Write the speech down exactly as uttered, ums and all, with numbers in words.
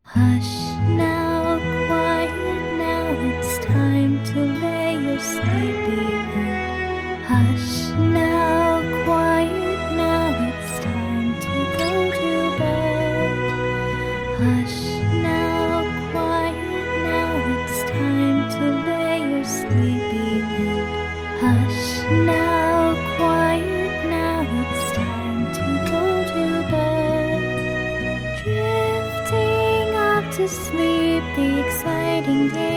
Hush now, quiet now, it's time to lay your sleepy head. Hush now, quiet now, it's time to go to bed. Hush now, quiet now, it's time to lay your sleepy head. Hush now, quiet now, it's time to go to bed. Drifting off to sleep, the exciting day